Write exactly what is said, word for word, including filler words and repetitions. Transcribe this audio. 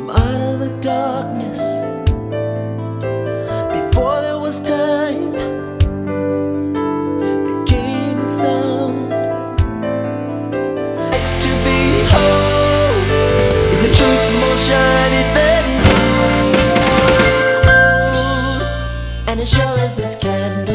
from out of the darkness before there was time. There came a sound. To behold is a truth more shiny than gold, and as sure as this candle